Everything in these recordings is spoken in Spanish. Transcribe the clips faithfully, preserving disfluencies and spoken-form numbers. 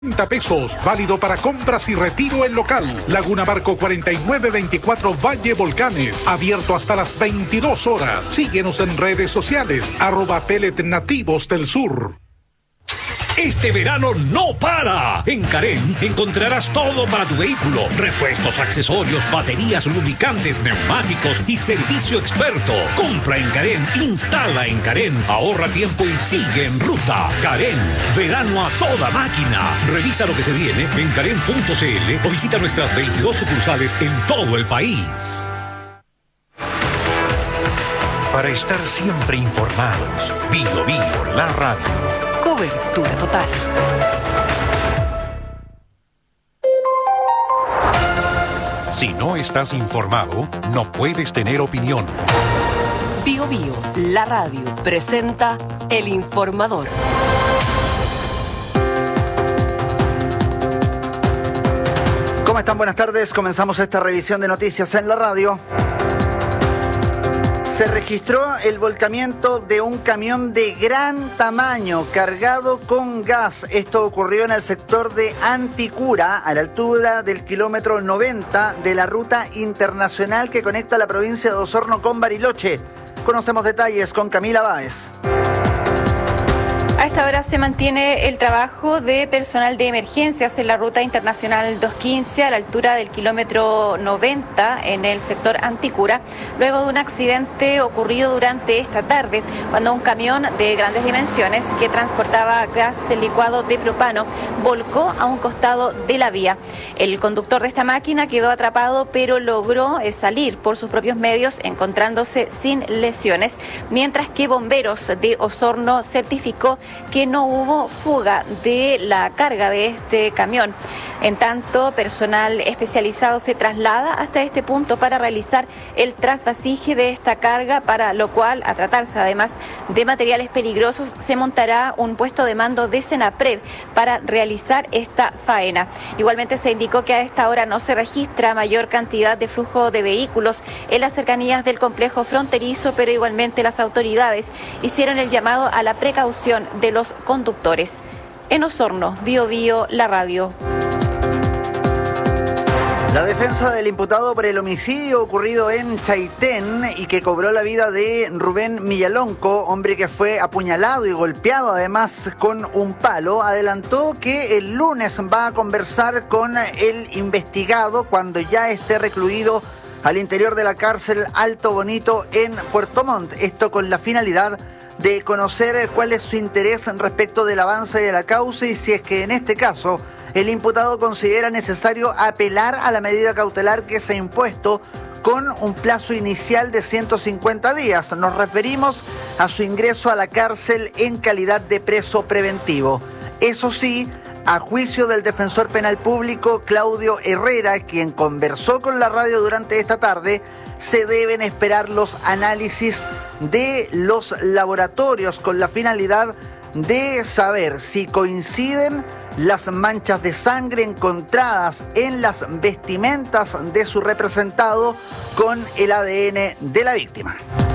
pesos, válido para compras y retiro en local. Laguna Barco cuarenta y nueve veinticuatro Valle Volcanes, abierto hasta las veintidós horas. Síguenos en redes sociales, arroba Pellet Nativos del Sur. Este verano no para. En Carén encontrarás todo para tu vehículo: repuestos, accesorios, baterías, lubricantes, neumáticos y servicio experto. Compra en Carén, instala en Carén, ahorra tiempo y sigue en ruta. Carén, verano a toda máquina. Revisa lo que se viene en carén punto c l o visita nuestras veintidós sucursales en todo el país. Para estar siempre informados, Bio Bio, la radio. Cobertura total. Si no estás informado, no puedes tener opinión. Bio Bio, la radio, presenta El Informador. ¿Cómo están? Buenas tardes. Comenzamos esta revisión de noticias en la radio. Se registró el volcamiento de un camión de gran tamaño cargado con gas. Esto ocurrió en el sector de Anticura, a la altura del kilómetro noventa de la ruta internacional que conecta la provincia de Osorno con Bariloche. Conocemos detalles con Camila Báez. A esta hora se mantiene el trabajo de personal de emergencias en la ruta internacional doscientos quince a la altura del kilómetro noventa en el sector Anticura, luego de un accidente ocurrido durante esta tarde, cuando un camión de grandes dimensiones que transportaba gas licuado de propano volcó a un costado de la vía. El conductor de esta máquina quedó atrapado, pero logró salir por sus propios medios, encontrándose sin lesiones, mientras que bomberos de Osorno certificó que no hubo fuga de la carga de este camión. En tanto, personal especializado se traslada hasta este punto para realizar el trasvasije de esta carga, para lo cual, a tratarse además de materiales peligrosos, se montará un puesto de mando de Senapred para realizar esta faena. Igualmente se indicó que a esta hora no se registra mayor cantidad de flujo de vehículos en las cercanías del complejo fronterizo, pero igualmente las autoridades hicieron el llamado a la precaución de los conductores. En Osorno, Bio Bio, la radio. La defensa del imputado por el homicidio ocurrido en Chaitén y que cobró la vida de Rubén Millalonco, hombre que fue apuñalado y golpeado además con un palo, adelantó que el lunes va a conversar con el investigado cuando ya esté recluido al interior de la cárcel Alto Bonito en Puerto Montt. Esto con la finalidad de conocer cuál es su interés respecto del avance de la causa y si es que en este caso el imputado considera necesario apelar a la medida cautelar que se ha impuesto con un plazo inicial de ciento cincuenta días. Nos referimos a su ingreso a la cárcel en calidad de preso preventivo. Eso sí, a juicio del defensor penal público Claudio Herrera, quien conversó con la radio durante esta tarde, se deben esperar los análisis de los laboratorios con la finalidad de saber si coinciden las manchas de sangre encontradas en las vestimentas de su representado con el A D N de la víctima.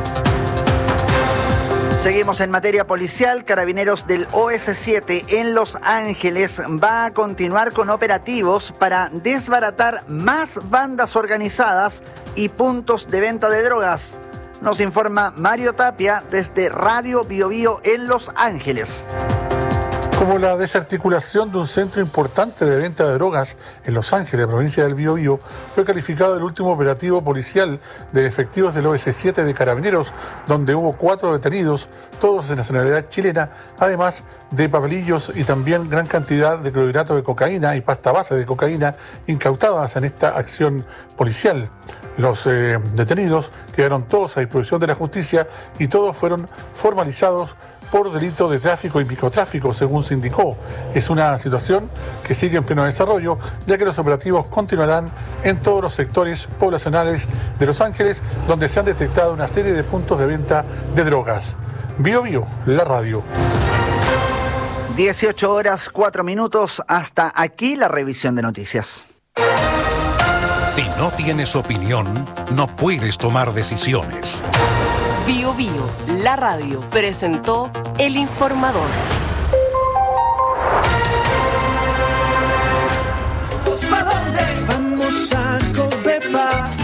Seguimos en materia policial. Carabineros del O S siete en Los Ángeles va a continuar con operativos para desbaratar más bandas organizadas y puntos de venta de drogas. Nos informa Mario Tapia desde Radio Bio Bio en Los Ángeles. Como la desarticulación de un centro importante de venta de drogas en Los Ángeles, provincia del Biobío, fue calificado el último operativo policial de efectivos del O S siete de Carabineros, donde hubo cuatro detenidos, todos de nacionalidad chilena, además de papelillos y también gran cantidad de clorhidrato de cocaína y pasta base de cocaína incautadas en esta acción policial. Los eh, detenidos quedaron todos a disposición de la justicia y todos fueron formalizados por delito de tráfico y microtráfico, según se indicó. Es una situación que sigue en pleno desarrollo, ya que los operativos continuarán en todos los sectores poblacionales de Los Ángeles, donde se han detectado una serie de puntos de venta de drogas. Bio Bio, la radio. dieciocho horas, cuatro minutos. Hasta aquí la revisión de noticias. Si no tienes opinión, no puedes tomar decisiones. Bio Bio, la radio, presentó El Informador.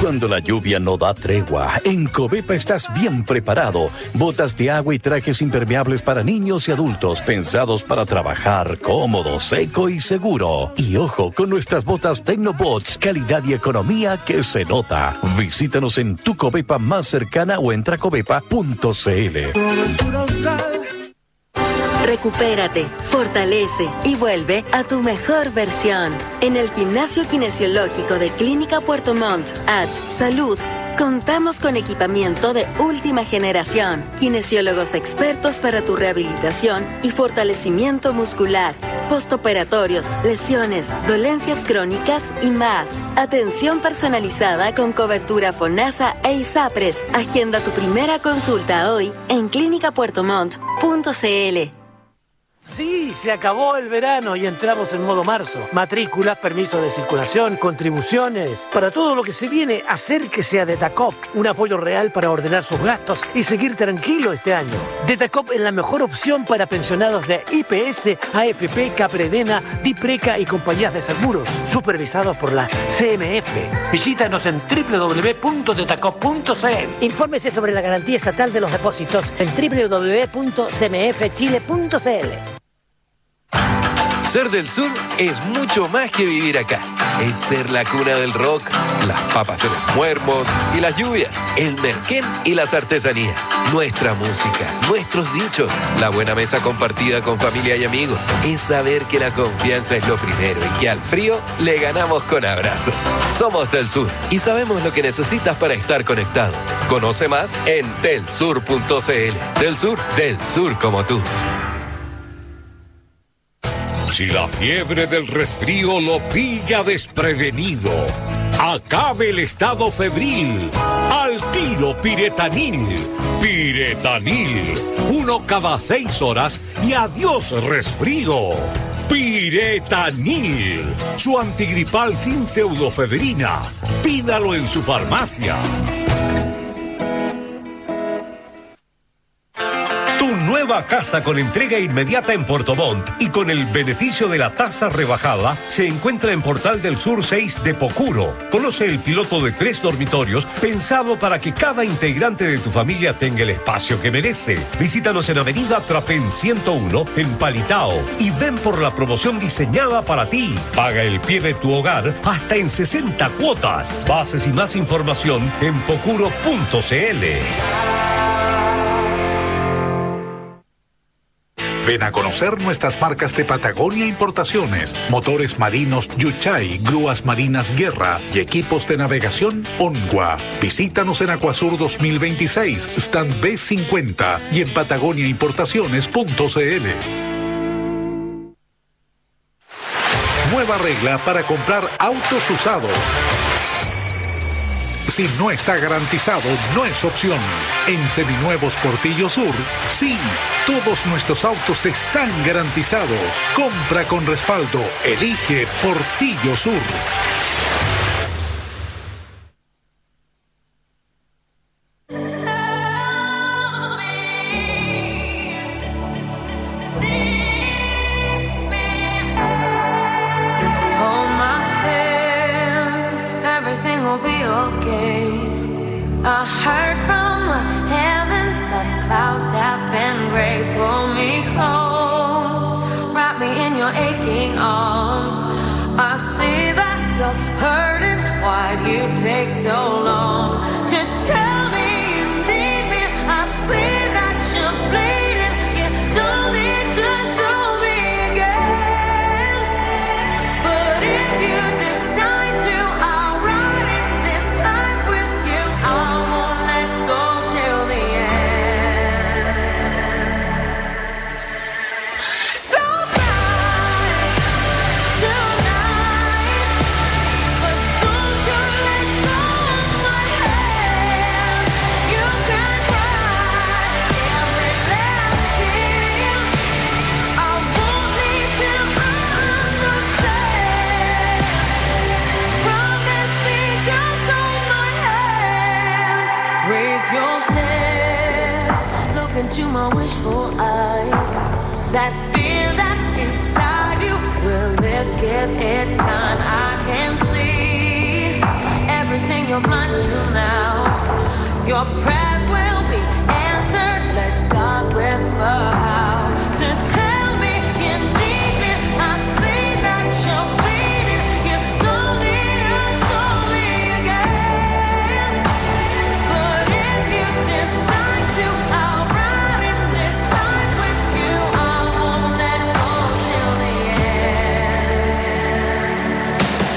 Cuando la lluvia no da tregua, en Covepa estás bien preparado. Botas de agua y trajes impermeables para niños y adultos, pensados para trabajar cómodo, seco y seguro. Y ojo, con nuestras botas Tecnobots, calidad y economía que se nota. Visítanos en tu Covepa más cercana o entra a covepa punto c l. Recupérate, fortalece y vuelve a tu mejor versión. En el Gimnasio Kinesiológico de Clínica Puerto Montt, H Salud, contamos con equipamiento de última generación, kinesiólogos expertos para tu rehabilitación y fortalecimiento muscular, postoperatorios, lesiones, dolencias crónicas y más. Atención personalizada con cobertura FONASA e ISAPRES. Agenda tu primera consulta hoy en clínica puerto montt punto c l. Sí, se acabó el verano y entramos en modo marzo. Matrículas, permisos de circulación, contribuciones. Para todo lo que se viene, acérquese a Detacop. Un apoyo real para ordenar sus gastos y seguir tranquilo este año. Detacop es la mejor opción para pensionados de I P S, A F P, Capredena, Dipreca y compañías de seguros, supervisados por la C M F. Visítanos en doble u doble u doble u punto detacop punto c l. Infórmese sobre la garantía estatal de los depósitos en doble u doble u doble u punto c m f chile punto c l. Ser del sur es mucho más que vivir acá. Es ser la cuna del rock, las papas de los muermos y las lluvias, el merquén y las artesanías, nuestra música, nuestros dichos, la buena mesa compartida con familia y amigos. Es saber que la confianza es lo primero y que al frío le ganamos con abrazos. Somos del sur y sabemos lo que necesitas para estar conectado. Conoce más en telsur punto c l. Del sur, del sur como tú. Si la fiebre del resfrío lo pilla desprevenido, acabe el estado febril. Al tiro Piretanil. Piretanil. Uno cada seis horas y adiós resfrío. Piretanil. Su antigripal sin pseudofedrina. Pídalo en su farmacia. Nueva casa con entrega inmediata en Puerto Montt y con el beneficio de la tasa rebajada se encuentra en Portal del Sur seis de Pocuro. Conoce el piloto de tres dormitorios pensado para que cada integrante de tu familia tenga el espacio que merece. Visítanos en Avenida Trapén ciento uno en Palitao y ven por la promoción diseñada para ti. Paga el pie de tu hogar hasta en sesenta cuotas. Bases y más información en pocuro punto c l. Ven a conocer nuestras marcas de Patagonia Importaciones, motores marinos Yuchay, grúas marinas Guerra y equipos de navegación Onwa. Visítanos en Acuasur dos mil veintiséis, stand B cincuenta y en patagonia importaciones punto c l. Nueva regla para comprar autos usados. Si no está garantizado, no es opción. En Seminuevos Portillo Sur, sí, todos nuestros autos están garantizados. Compra con respaldo. Elige Portillo Sur. I heard from the heavens that clouds have been gray. Pull me close, wrap me in your aching arms. I see that you're hurting. Why'd you take so long to tell me you need me? I see that you're bleeding. You don't need to show me again. But if you decide to, I'll ride in this life with you. I won't let go till the end. So bright tonight, but don't you let go of my hand. You can cry every last tear. I won't leave till I understand. Promise me, just hold my hand. Raise your head, look into my wishful eyes. That fear that's inside you will lift, give it time. I can see everything you're blind to now. Your prayers will be answered. Let God whisper how to tell me you need me. I see that you're bleeding. You don't need to show me again. But if you decide to, I'll ride in this life with you. I won't let go till the end.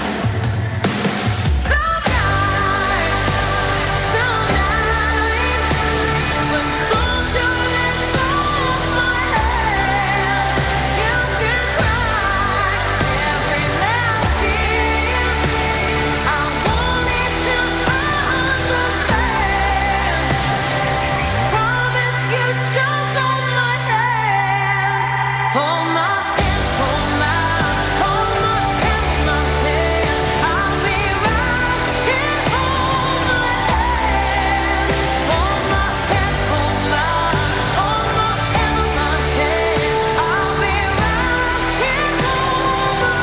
Tonight, tonight, but don't you let go of my hand. You can cry every last tear. I want it to understand. Promise you just hold my hand. Hold my hand, hold my, hold my hand, my hand. I'll be right here. Hold my hand. Hold my hand, hold my, hold my hand, my hand. I'll be right here. Hold my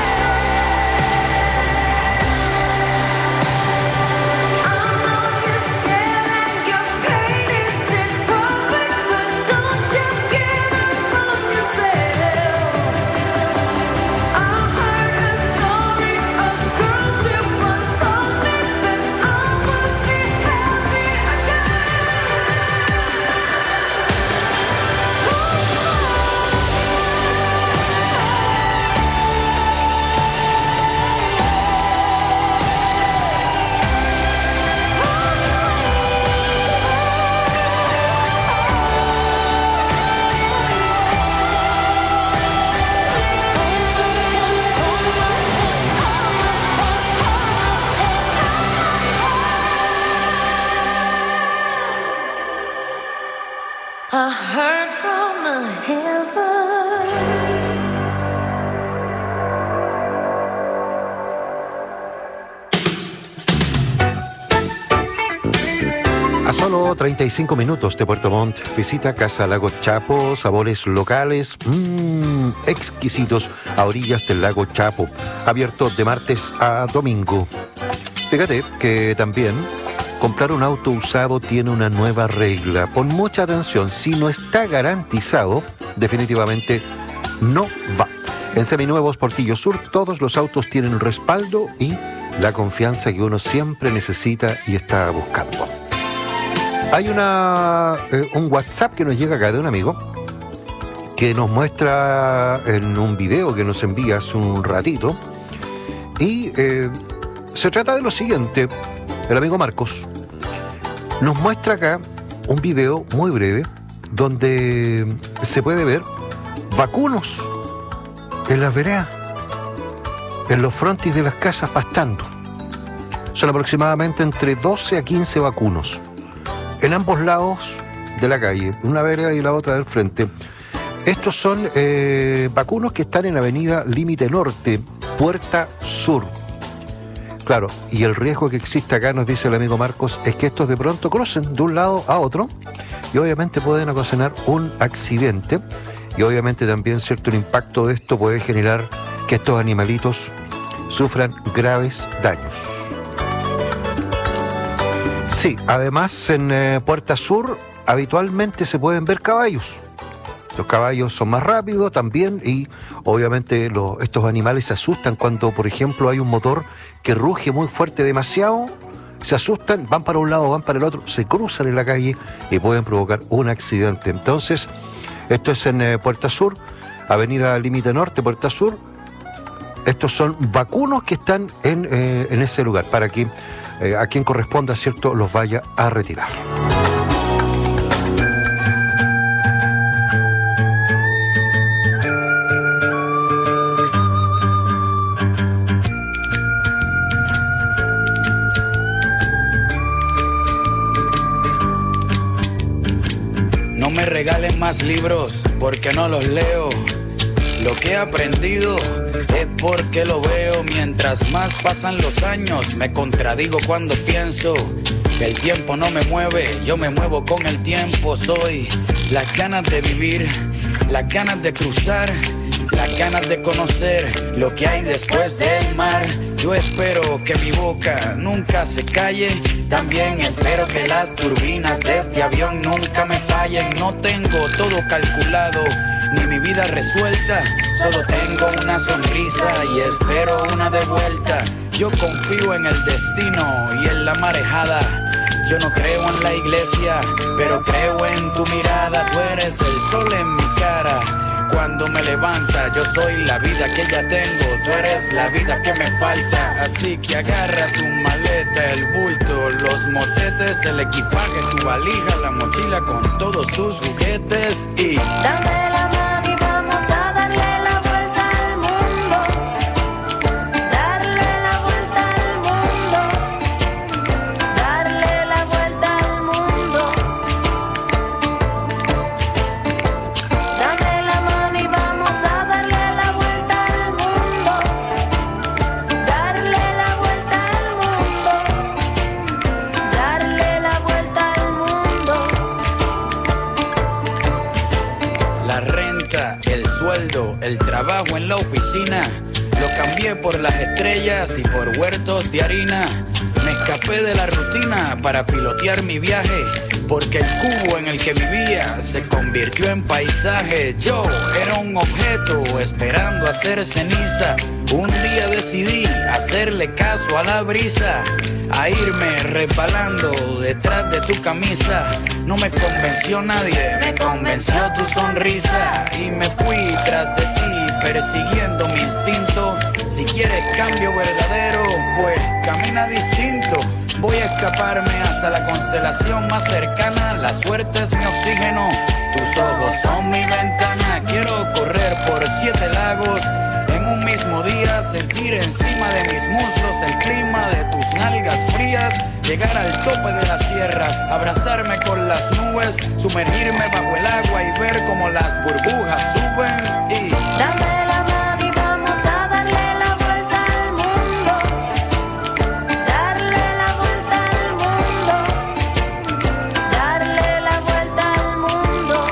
hand. I know you're scared and your pain isn't perfect, but don't you give up on yourself. I heard a story, a girl she once told me that I would be happy I heard from the heavens. A solo treinta y cinco minutos de Puerto Montt, visita Casa Lago Chapo, sabores locales mmm, exquisitos a orillas del lago Chapo, abierto de martes a domingo. Fíjate que también comprar un auto usado tiene una nueva regla. Pon mucha atención, si no está garantizado, definitivamente no va. En Seminuevos Portillo Sur todos los autos tienen respaldo y la confianza que uno siempre necesita y está buscando. Hay una, eh, un WhatsApp que nos llega acá de un amigo que nos muestra en un video que nos envía hace un ratito y eh, se trata de lo siguiente. El amigo Marcos nos muestra acá un video muy breve donde se puede ver vacunos en las veredas, en los frontis de las casas pastando. Son aproximadamente entre doce a quince vacunos en ambos lados de la calle, una vereda y la otra del frente. Estos son eh, vacunos que están en la avenida Límite Norte, Puerta Sur. Claro, y el riesgo que existe acá, nos dice el amigo Marcos, es que estos de pronto crucen de un lado a otro y obviamente pueden ocasionar un accidente y obviamente también, cierto, el impacto de esto puede generar que estos animalitos sufran graves daños. Sí, además en eh, Puerta Sur habitualmente se pueden ver caballos. Los caballos son más rápidos también y obviamente los, estos animales se asustan cuando, por ejemplo, hay un motor que ruge muy fuerte demasiado, se asustan, van para un lado, van para el otro, se cruzan en la calle y pueden provocar un accidente. Entonces, esto es en eh, Puerta Sur, avenida Límite Norte, Puerta Sur. Estos son vacunos que están en, eh, en ese lugar para que eh, a quien corresponda, cierto, los vaya a retirar. No me regalen más libros porque no los leo. Lo que he aprendido es porque lo veo. Mientras más pasan los años, me contradigo cuando pienso que el tiempo no me mueve, yo me muevo con el tiempo. Soy las ganas de vivir, las ganas de cruzar, las las ganas de conocer lo que hay después del mar. Yo espero que mi boca nunca se calle, también espero que las turbinas de este avión nunca me fallen. No tengo todo calculado, ni mi vida resuelta, solo tengo una sonrisa y espero una de vuelta. Yo confío en el destino y en la marejada. Yo no creo en la iglesia, pero creo en tu mirada. Tú eres el sol en mi cara cuando me levanta. Yo soy la vida que ya tengo, tú eres la vida que me falta. Así que agarra tu maleta, el bulto, los motetes, el equipaje, tu valija, la mochila con todos tus juguetes y dame la mano y vamos a darle la vuelta al mundo. Darle la vuelta al mundo. Darle la vuelta al mundo. Dame la mano y vamos a darle la vuelta al mundo. Darle la vuelta al mundo. Darle la vuelta al mundo. la renta, el sueldo, el trabajo en la oficina. Lo cambié por las estrellas y por huertos de harina. Me escapé de la rutina para pilotear mi viaje, porque el cubo en el que vivía se convirtió en paisaje. Yo era un objeto esperando a ser ceniza. Un día decidí hacerle caso a la brisa, a irme resbalando detrás de tu camisa. No me convenció nadie, me convenció tu sonrisa. Y me fui tras de ti, persiguiendo mi instinto. Si quieres cambio verdadero, pues camina distinto. Voy a escaparme hasta la constelación más cercana. La suerte es mi oxígeno, tus ojos son mi ventana. Quiero correr por siete lagos en un mismo día, sentir encima de mis muslos el clima de tus nalgas frías, llegar al tope de la sierra, abrazarme con las nubes, sumergirme bajo el agua y ver cómo las burbujas suben y dame la mano y vamos a darle la vuelta al mundo. Darle la vuelta al mundo. Darle la vuelta al mundo.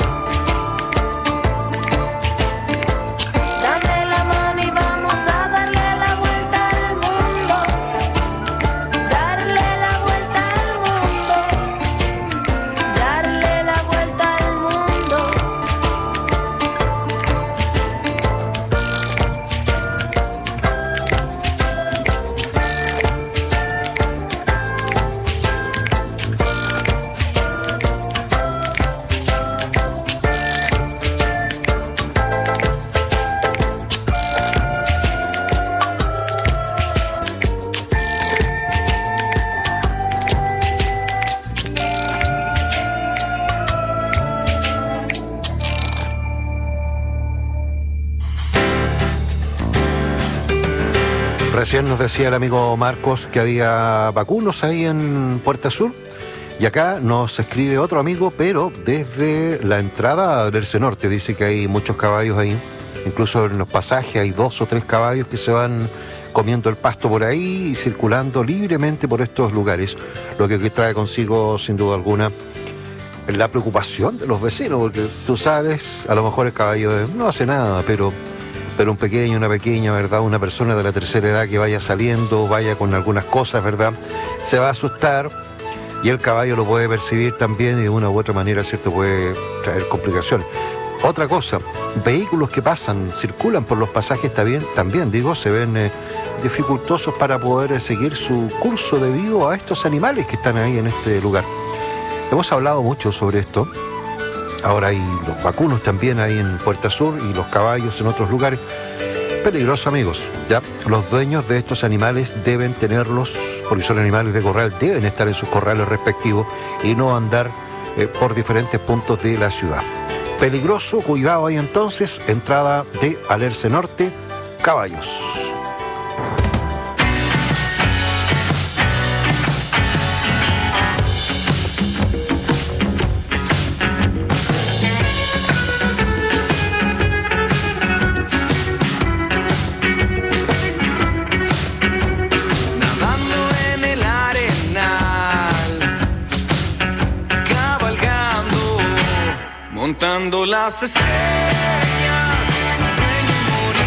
Dame la mano y vamos a darle la vuelta al mundo. Darle la vuelta al mundo. Darle la vuelta al mundo. Recién nos decía el amigo Marcos que había vacunos ahí en Puerta Sur. Y acá nos escribe otro amigo, pero desde la entrada del Alerce Norte. Dice que hay muchos caballos ahí. Incluso en los pasajes hay dos o tres caballos que se van comiendo el pasto por ahí y circulando libremente por estos lugares. Lo que trae consigo, sin duda alguna, la preocupación de los vecinos. Porque tú sabes, a lo mejor el caballo no hace nada, pero... pero un pequeño, una pequeña, ¿verdad? Una persona de la tercera edad que vaya saliendo, vaya con algunas cosas, ¿verdad? Se va a asustar y el caballo lo puede percibir también y de una u otra manera, ¿cierto? Puede traer complicaciones. Otra cosa, vehículos que pasan, circulan por los pasajes también, también digo, se ven eh, dificultosos para poder eh, seguir su curso debido a estos animales que están ahí en este lugar. Hemos hablado mucho sobre esto. Ahora hay los vacunos también ahí en Puerta Sur y los caballos en otros lugares. Peligroso, amigos. Ya los dueños de estos animales deben tenerlos, porque son animales de corral, deben estar en sus corrales respectivos y no andar eh, por diferentes puntos de la ciudad. Peligroso, cuidado ahí entonces, entrada de Alerce Norte, caballos. Contando las estrellas, sueño y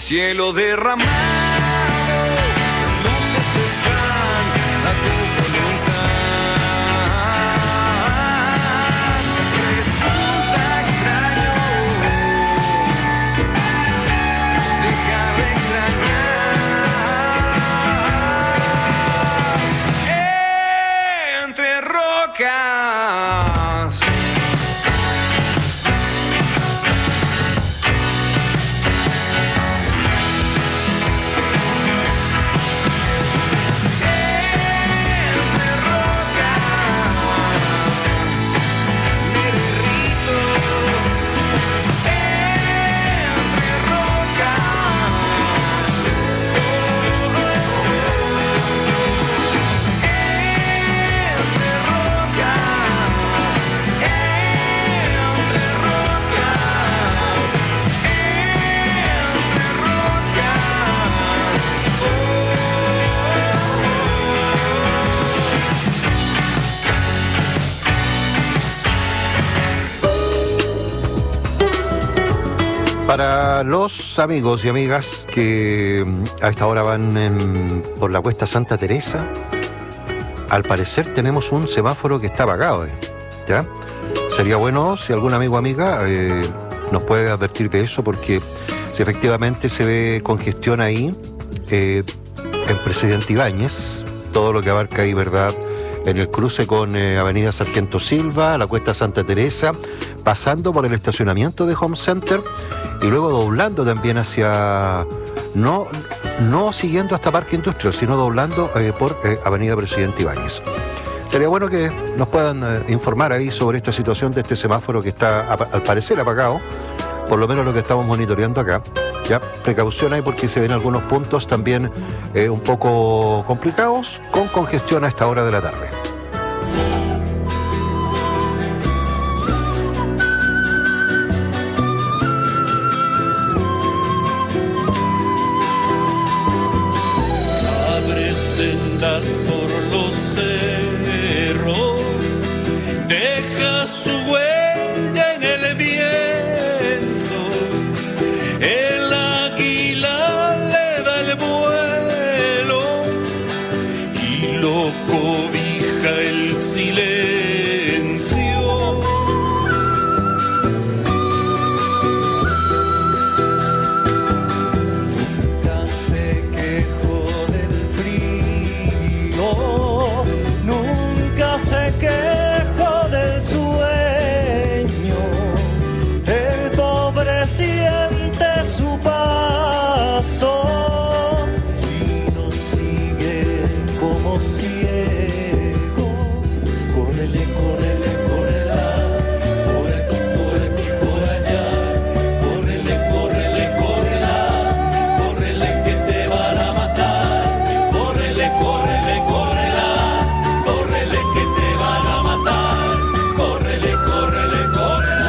cielo derramado, las luces están a tu voluntad. Resulta extraño dejar de extrañar entre rocas. Para los amigos y amigas que a esta hora van en, por la Cuesta Santa Teresa, al parecer tenemos un semáforo que está apagado, ¿eh? ¿Ya? Sería bueno si algún amigo o amiga eh, nos puede advertir de eso, porque si efectivamente se ve congestión ahí, eh, en Presidente Ibáñez, todo lo que abarca ahí, ¿verdad?, en el cruce con eh, Avenida Sargento Silva, la Cuesta Santa Teresa, pasando por el estacionamiento de Home Center y luego doblando también hacia, no, no siguiendo hasta Parque Industrial, sino doblando eh, por eh, Avenida Presidente Ibáñez. Sería bueno que nos puedan eh, informar ahí sobre esta situación de este semáforo que está al parecer apagado, por lo menos lo que estamos monitoreando acá. Ya, precaución ahí porque se ven algunos puntos también eh, un poco complicados, con congestión a esta hora de la tarde. Abre sendas por los cerros, deja su huella en el viento. El águila le da el vuelo y lo cobija el silencio. Nunca se quejó del frío, nunca se quejó del sueño. El pobre siente su paso y nos sigue como ciego. Córrele, córrele, córrela, por aquí, por aquí, por allá. Córrele, córrele, córrela, córrele que te van a matar. Córrele, córrele, córrela, córrele que te van a matar. Córrele, córrele, córrela.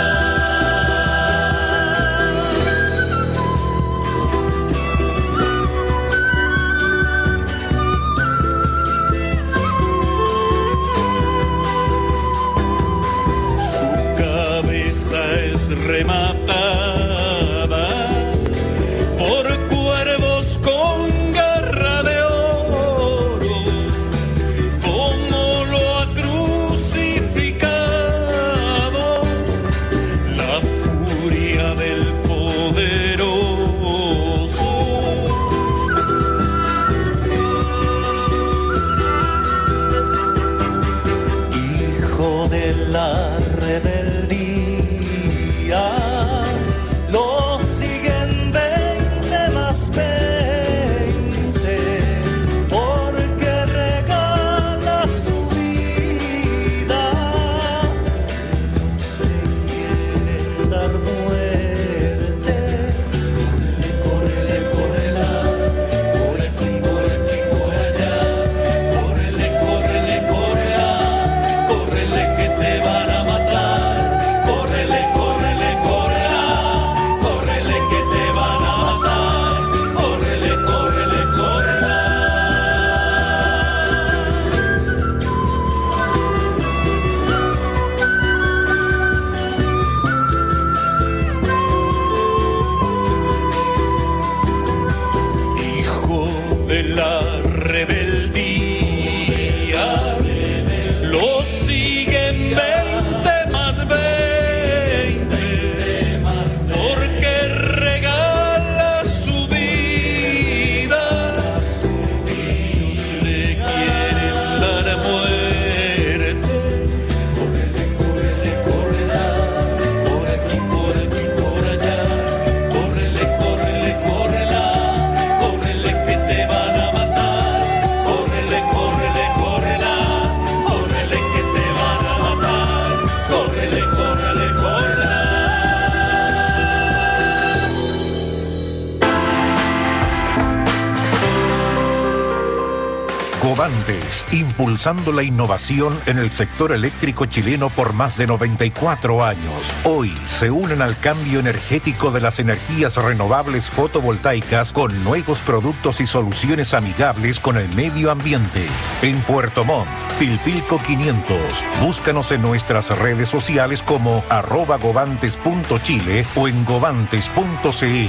Govantes, impulsando la innovación en el sector eléctrico chileno por más de noventa y cuatro años. Hoy se unen al cambio energético de las energías renovables fotovoltaicas con nuevos productos y soluciones amigables con el medio ambiente. En Puerto Montt, Pilpilco quinientos. Búscanos en nuestras redes sociales como arroba govantes punto chile o en govantes punto cl.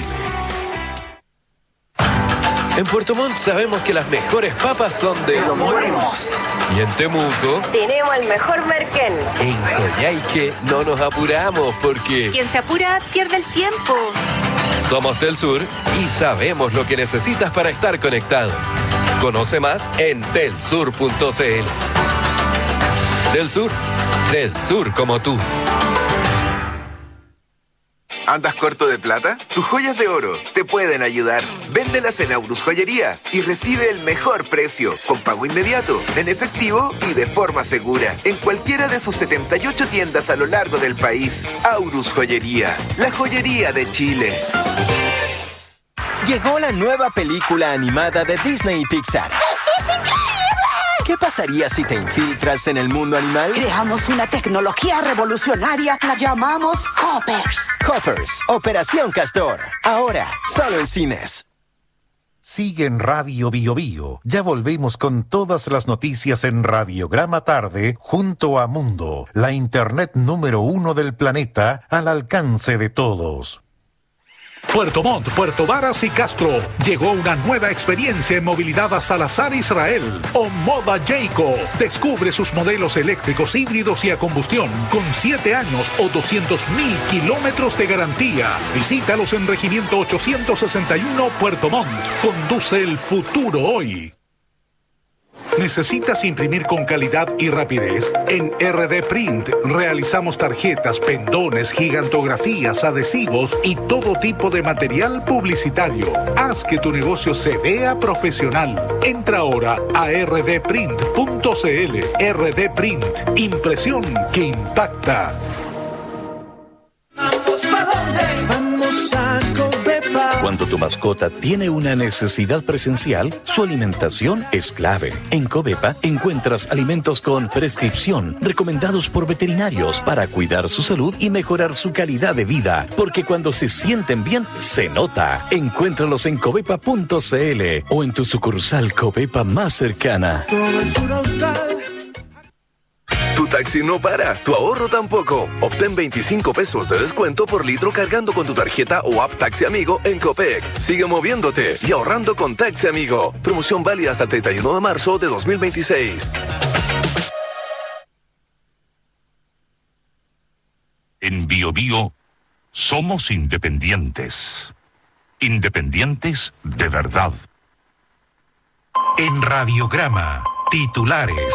En Puerto Montt sabemos que las mejores papas son de Los Muermos. Y en Temuco, Tenemos el mejor merquén. en Coyhaique, no nos apuramos porque Quien se apura pierde el tiempo. somos Telsur y sabemos lo que necesitas para estar conectado. Conoce más en telsur punto cl. Telsur, del sur como tú. ¿Andas corto de plata? Tus joyas de oro te pueden ayudar. Véndelas en Aurus Joyería y recibe el mejor precio, con pago inmediato, en efectivo y de forma segura, en cualquiera de sus setenta y ocho tiendas a lo largo del país. Aurus Joyería, la joyería de Chile. Llegó la nueva película animada de Disney y Pixar. ¡Esto es increíble! ¿Qué pasaría si te infiltras en el mundo animal? Creamos una tecnología revolucionaria, la llamamos Hoppers. Hoppers, Operación Castor. Ahora, solo en cines. Sigue en Radio Bio Bio. Ya volvemos con todas las noticias en Radiograma Tarde junto a Mundo, la internet número uno del planeta al alcance de todos. Puerto Montt, Puerto Varas y Castro. Llegó una nueva experiencia en movilidad a Salazar Israel. Omoda Jayco. Descubre sus modelos eléctricos, híbridos y a combustión con siete años o doscientos mil kilómetros de garantía. Visítalos en Regimiento ochocientos sesenta y uno Puerto Montt. Conduce el futuro hoy. ¿Necesitas imprimir con calidad y rapidez? En R D Print realizamos tarjetas, pendones, gigantografías, adhesivos y todo tipo de material publicitario. Haz que tu negocio se vea profesional. Entra ahora a r d print punto cl. R D Print, impresión que impacta. ¿Vamos pa' dónde? Vamos a Covepa. Cuando tu mascota tiene una necesidad presencial, su alimentación es clave. En Covepa encuentras alimentos con prescripción, recomendados por veterinarios para cuidar su salud y mejorar su calidad de vida. Porque cuando se sienten bien, se nota. Encuéntralos en covepa punto cl o en tu sucursal Covepa más cercana. Todo el sur austral. Tu taxi no para, tu ahorro tampoco. Obtén veinticinco pesos de descuento por litro cargando con tu tarjeta o app Taxi Amigo en Copec. Sigue moviéndote y ahorrando con Taxi Amigo. Promoción válida hasta el treinta y uno de marzo de dos mil veintiséis. En Bio Bio somos independientes. Independientes de verdad. En Radiograma, titulares.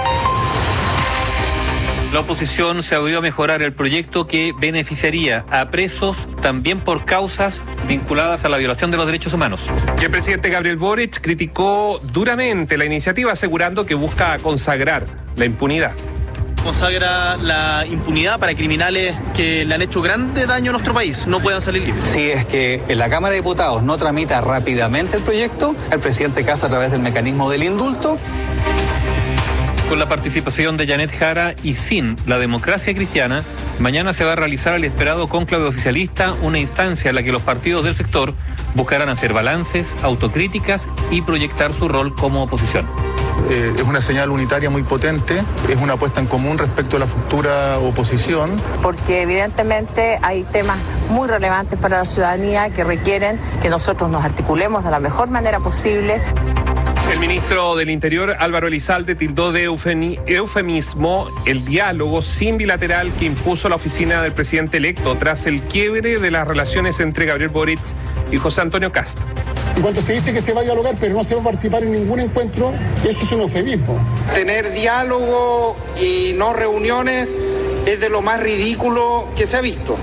La oposición se abrió a mejorar el proyecto que beneficiaría a presos también por causas vinculadas a la violación de los derechos humanos. Y el presidente Gabriel Boric criticó duramente la iniciativa, asegurando que busca consagrar la impunidad. Consagra la impunidad para criminales que le han hecho grande daño a nuestro país, no puedan salir libres. Si es que en la Cámara de Diputados no tramita rápidamente el proyecto, el presidente Kast, a través del mecanismo del indulto. Con la participación de Janet Jara y sin la democracia cristiana, mañana se va a realizar el esperado cónclave oficialista, una instancia en la que los partidos del sector buscarán hacer balances, autocríticas y proyectar su rol como oposición. Eh, es una señal unitaria muy potente, es una apuesta en común respecto a la futura oposición. Porque evidentemente hay temas muy relevantes para la ciudadanía que requieren que nosotros nos articulemos de la mejor manera posible. El ministro del Interior, Álvaro Elizalde, tildó de eufemi- eufemismo el diálogo sin bilateral que impuso la oficina del presidente electo tras el quiebre de las relaciones entre Gabriel Boric y José Antonio Kast. En cuanto se dice que se va a dialogar, pero no se va a participar en ningún encuentro, eso es un eufemismo. Tener diálogo y no reuniones es de lo más ridículo que se ha visto.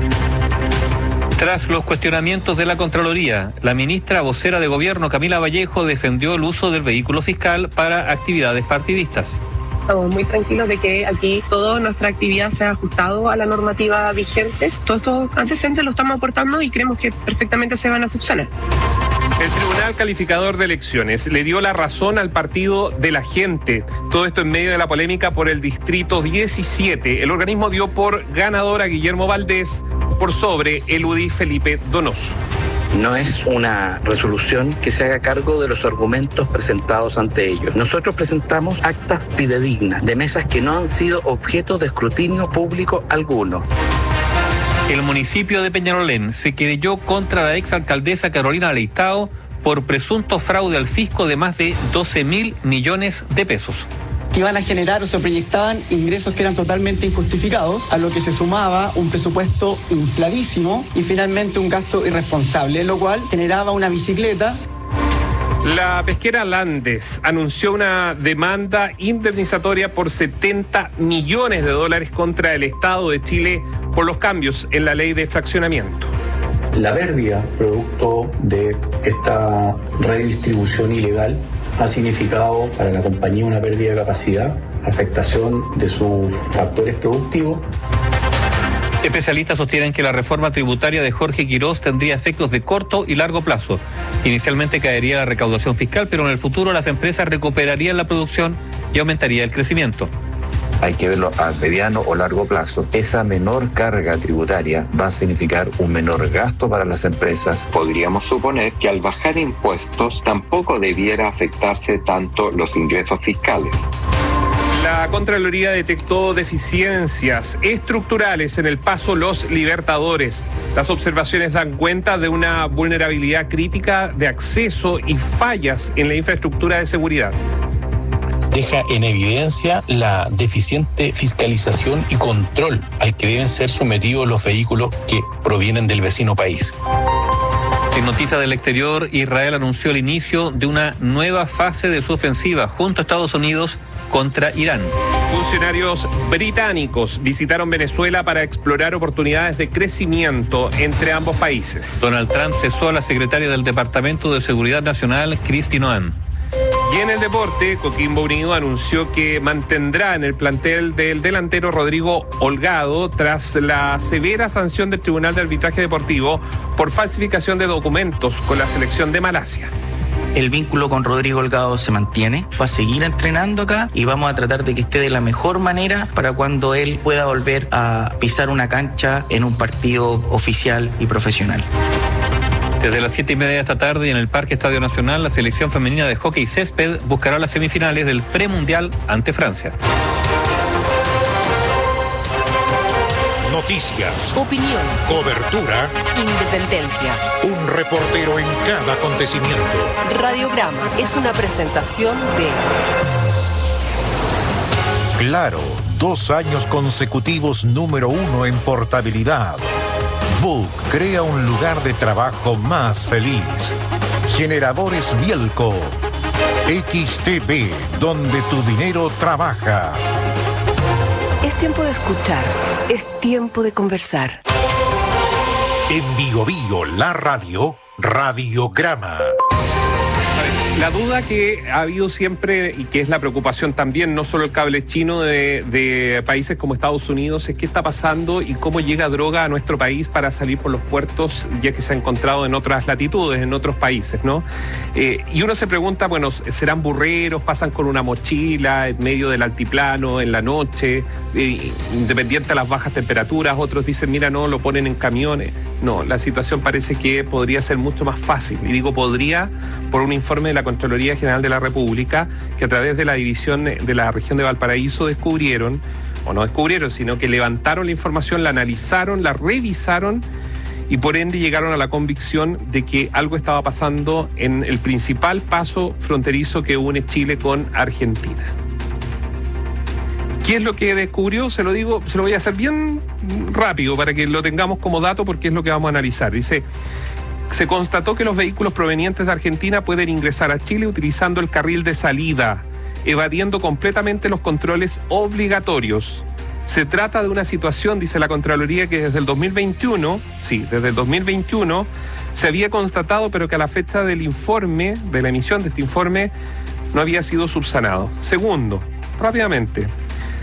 Tras los cuestionamientos de la Contraloría, la ministra vocera de Gobierno, Camila Vallejo, defendió el uso del vehículo fiscal para actividades partidistas. Estamos muy tranquilos de que aquí toda nuestra actividad se ha ajustado a la normativa vigente. Todos estos antecedentes los estamos aportando y creemos que perfectamente se van a subsanar. El Tribunal Calificador de Elecciones le dio la razón al Partido de la Gente. Todo esto en medio de la polémica por el Distrito diecisiete. El organismo dio por ganador a Guillermo Valdés por sobre el U D I Felipe Donoso. No es una resolución que se haga cargo de los argumentos presentados ante ellos. Nosotros presentamos actas fidedignas de mesas que no han sido objeto de escrutinio público alguno. El municipio de Peñalolén se querelló contra la exalcaldesa Carolina Leitao por presunto fraude al fisco de más de doce mil millones de pesos. Que iban a generar o se proyectaban ingresos que eran totalmente injustificados, a lo que se sumaba un presupuesto infladísimo y finalmente un gasto irresponsable, lo cual generaba una bicicleta. La pesquera Landes anunció una demanda indemnizatoria por setenta millones de dólares contra el Estado de Chile por los cambios en la ley de fraccionamiento. La pérdida producto de esta redistribución ilegal ha significado para la compañía una pérdida de capacidad, afectación de sus factores productivos. Especialistas sostienen que la reforma tributaria de Jorge Quirós tendría efectos de corto y largo plazo. Inicialmente caería la recaudación fiscal, pero en el futuro las empresas recuperarían la producción y aumentaría el crecimiento. Hay que verlo a mediano o largo plazo. Esa menor carga tributaria va a significar un menor gasto para las empresas. Podríamos suponer que al bajar impuestos tampoco debiera afectarse tanto los ingresos fiscales. La Contraloría detectó deficiencias estructurales en el paso Los Libertadores. Las observaciones dan cuenta de una vulnerabilidad crítica de acceso y fallas en la infraestructura de seguridad. Deja en evidencia la deficiente fiscalización y control al que deben ser sometidos los vehículos que provienen del vecino país. En noticias del exterior, Israel anunció el inicio de una nueva fase de su ofensiva junto a Estados Unidos contra Irán. Funcionarios británicos visitaron Venezuela para explorar oportunidades de crecimiento entre ambos países. Donald Trump cesó a la secretaria del Departamento de Seguridad Nacional, Kristi Noem. Y en el deporte, Coquimbo Unido anunció que mantendrá en el plantel del delantero Rodrigo Holgado tras la severa sanción del Tribunal de Arbitraje Deportivo por falsificación de documentos con la selección de Malasia. El vínculo con Rodrigo Holgado se mantiene, va a seguir entrenando acá y vamos a tratar de que esté de la mejor manera para cuando él pueda volver a pisar una cancha en un partido oficial y profesional. Desde las siete y media de esta tarde y en el Parque Estadio Nacional, la selección femenina de hockey césped buscará las semifinales del premundial ante Francia. Noticias, opinión, cobertura, independencia. Un reportero en cada acontecimiento. Radiograma es una presentación de Claro, dos años consecutivos número uno en portabilidad. Book crea un lugar de trabajo más feliz. Generadores Bielco. X T V, donde tu dinero trabaja. Es tiempo de escuchar, es tiempo de conversar. En Bio Bio, la radio, Radiograma. La duda que ha habido siempre y que es la preocupación también, no solo el cable chino de, de países como Estados Unidos, es qué está pasando y cómo llega droga a nuestro país para salir por los puertos, ya que se ha encontrado en otras latitudes, en otros países, ¿no? Eh, y uno se pregunta, bueno, ¿serán burreros? ¿Pasan con una mochila en medio del altiplano, en la noche, eh, independiente a las bajas temperaturas? Otros dicen, mira, no, lo ponen en camiones. No, la situación parece que podría ser mucho más fácil. Y digo podría por un informe de la Contraloría General de la República, que a través de la división de la región de Valparaíso descubrieron, o no descubrieron, sino que levantaron la información, la analizaron, la revisaron y por ende llegaron a la convicción de que algo estaba pasando en el principal paso fronterizo que une Chile con Argentina. ¿Qué es lo que descubrió? Se lo digo, se lo voy a hacer bien rápido para que lo tengamos como dato porque es lo que vamos a analizar. Dice, se constató que los vehículos provenientes de Argentina pueden ingresar a Chile utilizando el carril de salida, evadiendo completamente los controles obligatorios. Se trata de una situación, dice la Contraloría, que desde el dos mil veintiuno, sí, desde el dos mil veintiuno, se había constatado, pero que a la fecha del informe, de la emisión de este informe, no había sido subsanado. Segundo, rápidamente,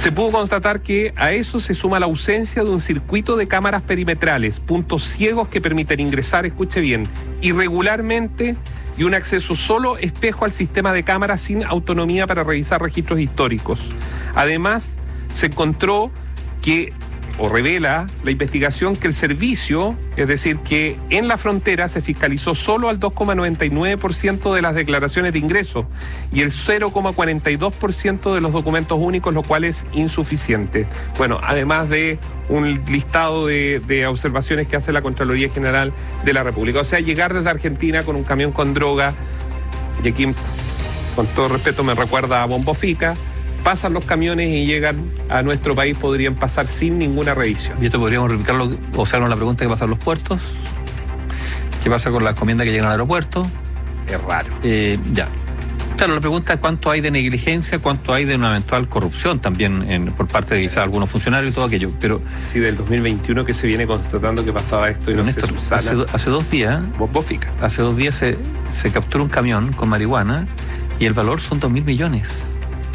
Se pudo constatar que a eso se suma la ausencia de un circuito de cámaras perimetrales, puntos ciegos que permiten ingresar, escuche bien, irregularmente, y un acceso solo espejo al sistema de cámaras sin autonomía para revisar registros históricos. Además, se encontró que, o revela la investigación, que el servicio, es decir, que en la frontera se fiscalizó solo al dos coma noventa y nueve por ciento de las declaraciones de ingreso y el cero coma cuarenta y dos por ciento de los documentos únicos, lo cual es insuficiente. Bueno, además de un listado de, de observaciones que hace la Contraloría General de la República. O sea, llegar desde Argentina con un camión con droga, y aquí, con todo respeto, me recuerda a Bombo Fica, pasan los camiones y llegan a nuestro país, podrían pasar sin ninguna revisión. Y esto podríamos replicarlo, o sea, con la pregunta: ¿qué pasa en los puertos? ¿Qué pasa con las encomiendas que llegan al aeropuerto? Es raro. Eh, ya. Claro, la pregunta es cuánto hay de negligencia, cuánto hay de una eventual corrupción también en, por parte de quizás algunos funcionarios y todo aquello. Pero sí, del dos mil veintiuno que se viene constatando que pasaba esto y no Néstor, se subsana. Hace, hace dos días, Bofica. hace dos días se, se captura un camión con marihuana y el valor son dos mil millones.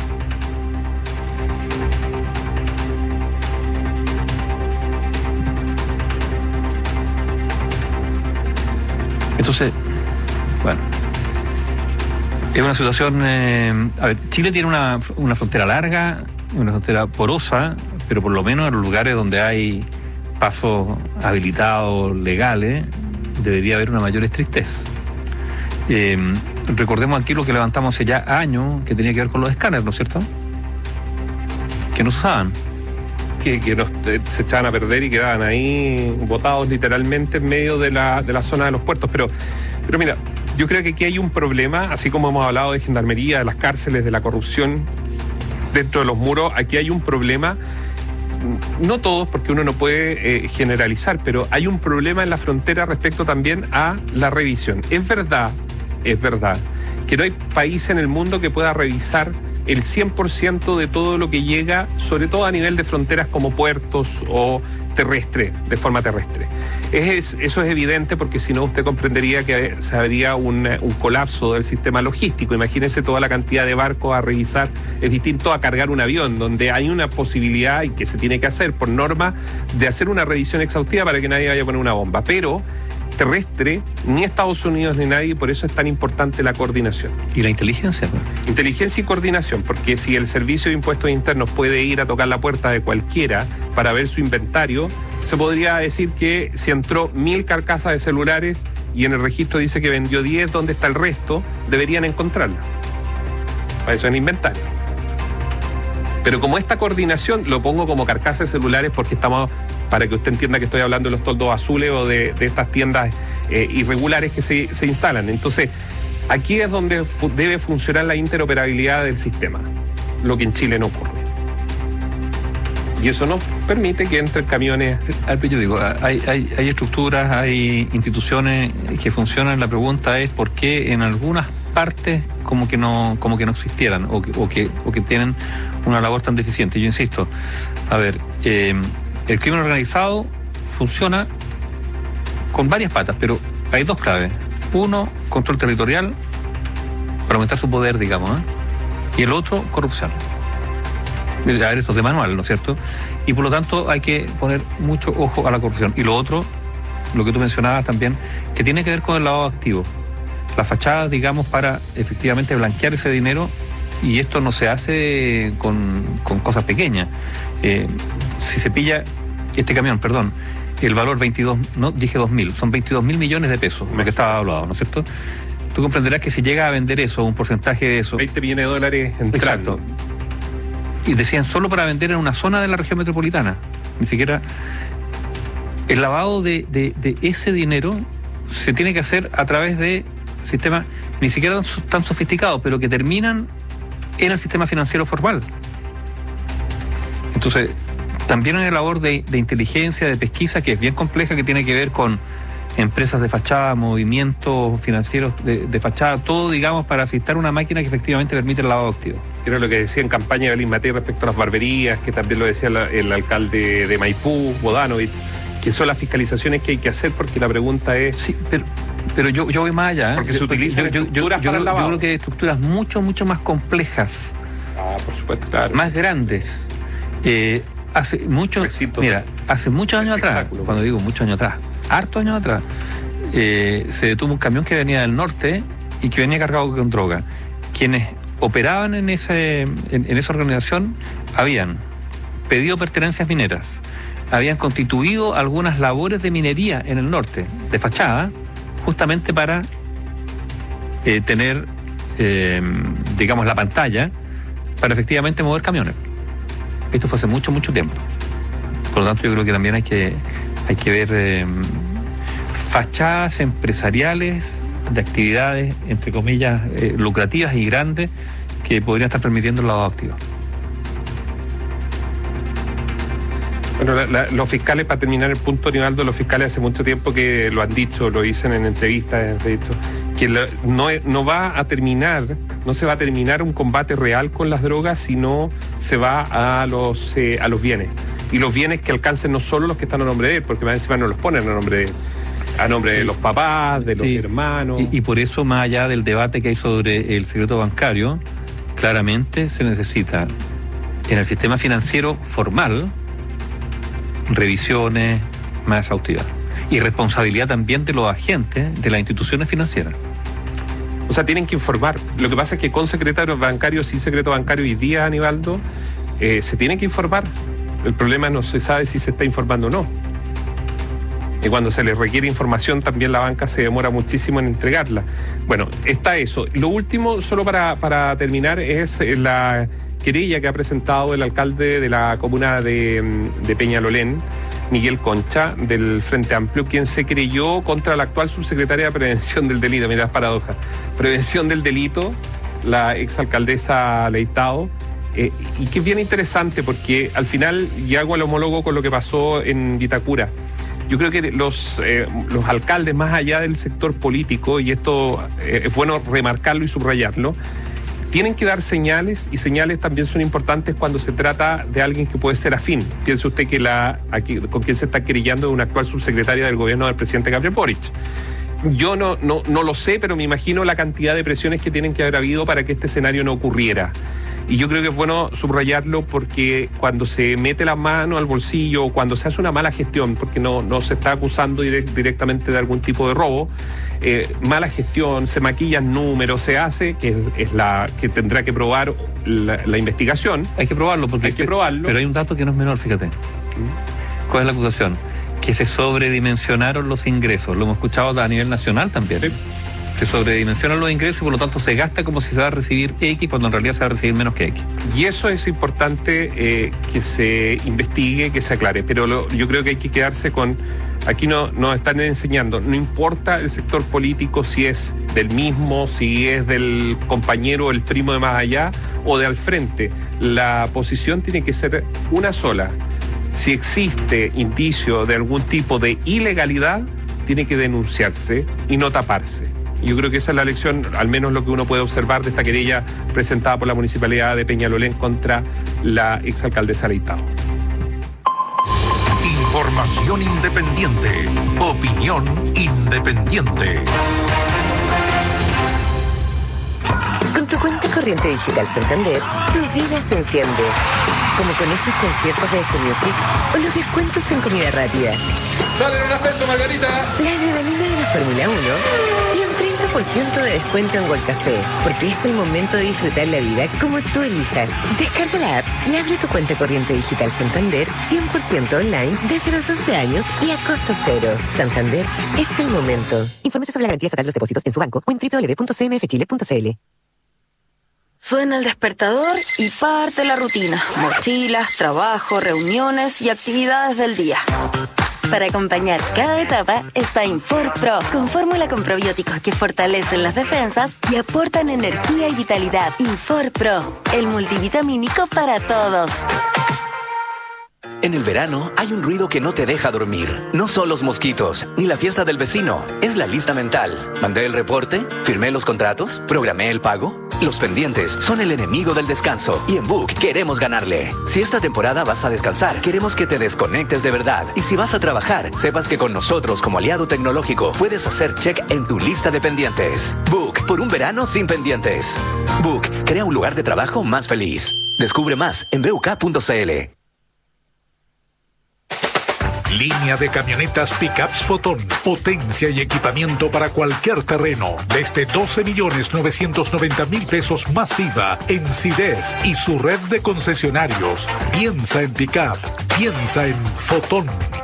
Entonces, bueno, es una situación... Eh, a ver, Chile tiene una, una frontera larga, una frontera porosa, pero por lo menos en los lugares donde hay pasos habilitados, legales, debería haber una mayor estrictez. Eh, recordemos aquí lo que levantamos hace ya años, que tenía que ver con los escáneres, ¿no es cierto? Que no se usaban. Que, que nos, eh, se echaban a perder y quedaban ahí botados literalmente en medio de la, de la zona de los puertos. Pero, pero mira, yo creo que aquí hay un problema, así como hemos hablado de gendarmería, de las cárceles, de la corrupción dentro de los muros, aquí hay un problema, no todos, porque uno no puede eh, generalizar, pero hay un problema en la frontera respecto también a la revisión. Es verdad, es verdad, que no hay país en el mundo que pueda revisar el cien por ciento de todo lo que llega, sobre todo a nivel de fronteras como puertos o terrestre, de forma terrestre. Es, eso es evidente, porque si no usted comprendería que se habría un, un colapso del sistema logístico. Imagínese toda la cantidad de barcos a revisar. Es distinto a cargar un avión, donde hay una posibilidad, y que se tiene que hacer por norma, de hacer una revisión exhaustiva para que nadie vaya a poner una bomba. Pero terrestre, ni Estados Unidos ni nadie, por eso es tan importante la coordinación. ¿Y la inteligencia? ¿No? Inteligencia y coordinación, porque si el Servicio de Impuestos Internos puede ir a tocar la puerta de cualquiera para ver su inventario, se podría decir que si entró mil carcasas de celulares y en el registro dice que vendió diez, ¿dónde está el resto? Deberían encontrarla. Para eso es el inventario. Pero como esta coordinación, lo pongo como carcasa de celulares porque estamos, para que usted entienda que estoy hablando de los toldos azules o de, de estas tiendas eh, irregulares que se, se instalan. Entonces, aquí es donde fu- debe funcionar la interoperabilidad del sistema, lo que en Chile no ocurre. Y eso no permite que entren camiones. Yo digo, hay, hay, hay estructuras, hay instituciones que funcionan. La pregunta es por qué en algunas partes como que no, como que no existieran o que, o que, o que tienen una labor tan deficiente. Yo insisto, a ver, eh, el crimen organizado funciona con varias patas, pero hay dos claves. Uno, control territorial, para aumentar su poder, digamos, ¿eh? Y el otro, corrupción. A ver, esto es de manual, ¿no es cierto? Y por lo tanto hay que poner mucho ojo a la corrupción. Y lo otro, lo que tú mencionabas también, que tiene que ver con el lavado activo. Las fachadas, digamos, para efectivamente blanquear ese dinero, y esto no se hace con, con cosas pequeñas. Eh, si se pilla este camión, perdón, el valor veintidós, no dije dos mil, son veintidós mil millones de pesos, lo que estaba hablado, ¿no es cierto? Tú comprenderás que si llega a vender eso, un porcentaje de eso... veinte millones de dólares entrando. Exacto. Y decían solo para vender en una zona de la región metropolitana. Ni siquiera... El lavado de, de, de ese dinero se tiene que hacer a través de sistemas ni siquiera tan sofisticados, pero que terminan en el sistema financiero formal. Entonces, también hay una labor de, de inteligencia, de pesquisa, que es bien compleja, que tiene que ver con empresas de fachada, movimientos financieros de, de fachada, todo, digamos, para asistir una máquina que efectivamente permite el lavado activo. Era lo que decía en campaña de Belín Matei respecto a las barberías, que también lo decía la, el alcalde de Maipú, Bodanovich, que son las fiscalizaciones que hay que hacer, porque la pregunta es... Sí, pero, pero yo, yo voy más allá. ¿eh? Porque se utilizan yo, yo, estructuras yo, para yo, el lavado. Yo creo que hay estructuras mucho, mucho más complejas. Ah, por supuesto, claro. Más grandes. Eh, hace muchos, Besito. mira, hace muchos años atrás, cuando digo muchos años atrás, hartos años atrás, eh, se detuvo un camión que venía del norte y que venía cargado con droga. Quienes operaban en, ese, en, en esa organización habían pedido pertenencias mineras, habían constituido algunas labores de minería en el norte, de fachada, justamente para eh, tener, eh, digamos, la pantalla para efectivamente mover camiones. Esto fue hace mucho, mucho tiempo. Por lo tanto, yo creo que también hay que, hay que ver eh, fachadas empresariales de actividades, entre comillas, eh, lucrativas y grandes que podrían estar permitiendo el lavado activo. Bueno, la, la, los fiscales, para terminar el punto, Nivaldo, los fiscales hace mucho tiempo que lo han dicho, lo dicen en entrevistas, en dicho, que lo, no, no va a terminar, no se va a terminar un combate real con las drogas, sino se va a los, eh, a los bienes. Y los bienes que alcancen no solo los que están a nombre de él, porque más encima no los ponen a nombre de él, a nombre de los papás, de los sí. hermanos. Y, y por eso, más allá del debate que hay sobre el secreto bancario, claramente se necesita en el sistema financiero formal revisiones más exhaustivas y responsabilidad también de los agentes de las instituciones financieras. O sea, tienen que informar. Lo que pasa es que con secretarios bancarios y secreto bancario hoy día, Aníbaldo, eh, se tiene que informar. El problema no se sabe si se está informando o no. Y cuando se les requiere información, también la banca se demora muchísimo en entregarla. Bueno, está eso. Lo último, solo para, para terminar, es la querella que ha presentado el alcalde de la comuna de, de Peñalolén, Miguel Concha, del Frente Amplio, quien se querelló contra la actual subsecretaria de Prevención del Delito. Mira, es paradoja. Prevención del Delito, la exalcaldesa Leitao. Eh, y que es bien interesante porque al final, y hago el homólogo con lo que pasó en Vitacura, yo creo que los, eh, los alcaldes, más allá del sector político, y esto eh, es bueno remarcarlo y subrayarlo, tienen que dar señales, y señales también son importantes cuando se trata de alguien que puede ser afín. Piense usted que la aquí, con quien se está querellando es una actual subsecretaria del gobierno del presidente Gabriel Boric. Yo no, no, no lo sé, pero me imagino la cantidad de presiones que tienen que haber habido para que este escenario no ocurriera. Y yo creo que es bueno subrayarlo porque cuando se mete la mano al bolsillo o cuando se hace una mala gestión, porque no, no se está acusando direct, directamente de algún tipo de robo, eh, mala gestión, se maquillan números, se hace, que es, es la que tendrá que probar la, la investigación. Hay que probarlo, porque hay que probarlo. Pero hay un dato que no es menor, fíjate. ¿Cuál es la acusación? Que se sobredimensionaron los ingresos. Lo hemos escuchado a nivel nacional también. Sí. Se sobredimensionan los ingresos y por lo tanto se gasta como si se va a recibir X cuando en realidad se va a recibir menos que X. Y eso es importante eh, que se investigue, que se aclare. Pero lo, yo creo que hay que quedarse con... Aquí no, nos están enseñando, no importa el sector político si es del mismo, si es del compañero, el primo de más allá o de al frente. La posición tiene que ser una sola. Si existe indicio de algún tipo de ilegalidad, tiene que denunciarse y no taparse. Yo creo que esa es la lección, al menos lo que uno puede observar de esta querella presentada por la Municipalidad de Peñalolén contra la exalcaldesa Leitao. Información independiente. Opinión independiente. Con tu cuenta corriente digital Santander, tu vida se enciende. Como con esos conciertos de S Music o los descuentos en comida rápida. ¡Sale un afecto, Margarita! La adrenalina de la Fórmula uno y un treinta por ciento de descuento en World Café. Porque es el momento de disfrutar la vida como tú elijas. Descarga la app y abre tu cuenta corriente digital Santander cien por ciento online desde los doce años y a costo cero. Santander es el momento. Infórmese sobre la garantía estatal de los depósitos en su banco o en doble u doble u doble u punto c m f chile punto c l. Suena el despertador y parte la rutina. Mochilas, trabajo, reuniones y actividades del día. Para acompañar cada etapa está Infor Pro, con fórmula con probióticos que fortalecen las defensas y aportan energía y vitalidad. Infor Pro, el multivitamínico para todos. En el verano hay un ruido que no te deja dormir. No son los mosquitos, ni la fiesta del vecino. Es la lista mental. Mandé el reporte, firmé los contratos, programé el pago. Los pendientes son el enemigo del descanso. Y en Book queremos ganarle. Si esta temporada vas a descansar, queremos que te desconectes de verdad. Y si vas a trabajar, sepas que con nosotros como aliado tecnológico puedes hacer check en tu lista de pendientes. Book, por un verano sin pendientes. Book, crea un lugar de trabajo más feliz. Descubre más en b u k punto c l. Línea de camionetas pickups Fotón. Potencia y equipamiento para cualquier terreno. Desde doce millones novecientos noventa mil pesos más I V A en C I D E F y su red de concesionarios. Piensa en pickup. Piensa en Fotón.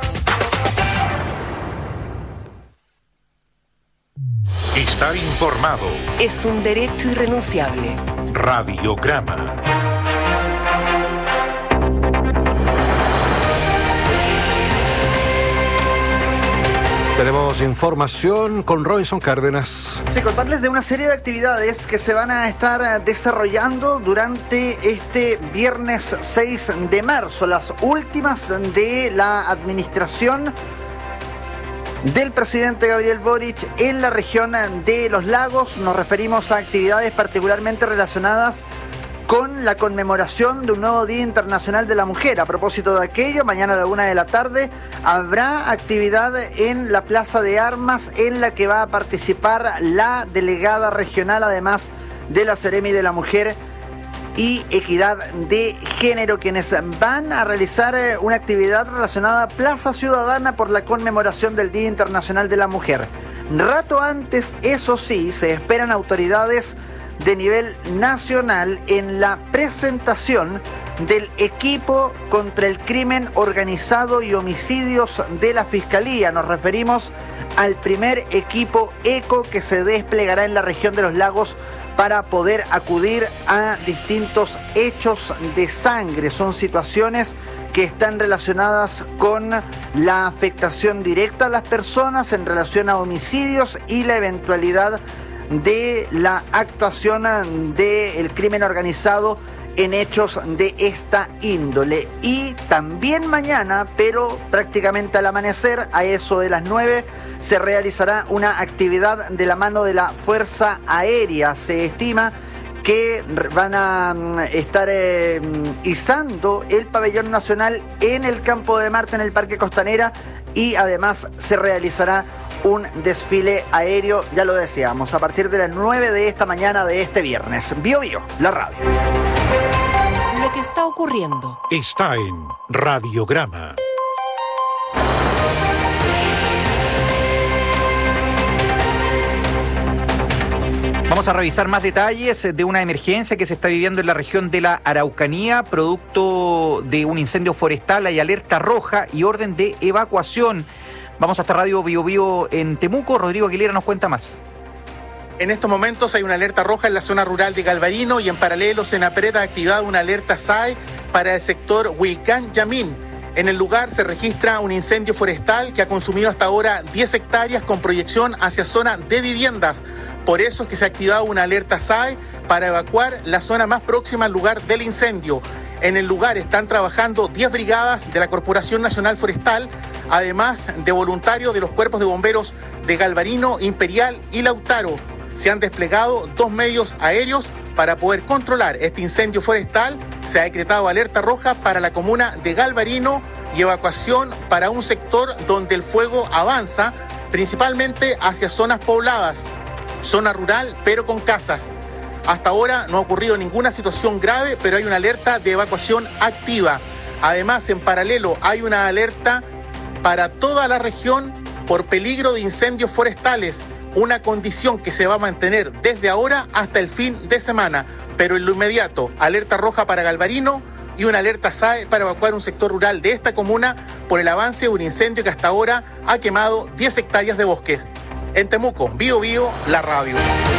Estar informado es un derecho irrenunciable. Radiograma. Tenemos información con Robinson Cárdenas. Sí, contarles de una serie de actividades que se van a estar desarrollando durante este viernes seis de marzo, las últimas de la administración del presidente Gabriel Boric en la región de Los Lagos. Nos referimos a actividades particularmente relacionadas con la conmemoración de un nuevo Día Internacional de la Mujer. A propósito de aquello, mañana a la una de la tarde habrá actividad en la Plaza de Armas en la que va a participar la delegada regional, además de la Seremi de la Mujer y Equidad de Género, quienes van a realizar una actividad relacionada a Plaza Ciudadana por la conmemoración del Día Internacional de la Mujer. Rato antes, eso sí, se esperan autoridades de nivel nacional en la presentación del equipo contra el crimen organizado y homicidios de la Fiscalía. Nos referimos al primer equipo ECO que se desplegará en la región de Los Lagos para poder acudir a distintos hechos de sangre. Son situaciones que están relacionadas con la afectación directa a las personas en relación a homicidios y la eventualidad de la actuación del crimen organizado en hechos de esta índole. Y también mañana, pero prácticamente al amanecer, a eso de las nueve, se realizará una actividad de la mano de la Fuerza Aérea. Se estima que van a estar eh, izando el pabellón nacional en el Campo de Marte, en el Parque Costanera, y además se realizará un desfile aéreo, ya lo decíamos, a partir de las nueve de esta mañana de este viernes. Bio Bio, la radio. Lo que está ocurriendo está en Radiograma. Vamos a revisar más detalles de una emergencia que se está viviendo en la región de la Araucanía, producto de un incendio forestal. Hay alerta roja y orden de evacuación. Vamos hasta Radio Bio Bio en Temuco. Rodrigo Aguilera nos cuenta más. En estos momentos hay una alerta roja en la zona rural de Galvarino y en paralelo Senapred ha activado una alerta S A E para el sector Huilcán Yamín. En el lugar se registra un incendio forestal que ha consumido hasta ahora diez hectáreas con proyección hacia zona de viviendas. Por eso es que se ha activado una alerta S A E para evacuar la zona más próxima al lugar del incendio. En el lugar están trabajando diez brigadas de la Corporación Nacional Forestal, además de voluntarios de los cuerpos de bomberos de Galvarino, Imperial y Lautaro. Se han desplegado dos medios aéreos para poder controlar este incendio forestal. Se ha decretado alerta roja para la comuna de Galvarino y evacuación para un sector donde el fuego avanza, principalmente hacia zonas pobladas, zona rural pero con casas. Hasta ahora no ha ocurrido ninguna situación grave, pero hay una alerta de evacuación activa. Además, en paralelo hay una alerta para toda la región por peligro de incendios forestales, una condición que se va a mantener desde ahora hasta el fin de semana. Pero en lo inmediato, alerta roja para Galvarino y una alerta S A E para evacuar un sector rural de esta comuna por el avance de un incendio que hasta ahora ha quemado diez hectáreas de bosques. En Temuco, Bio Bio, la radio.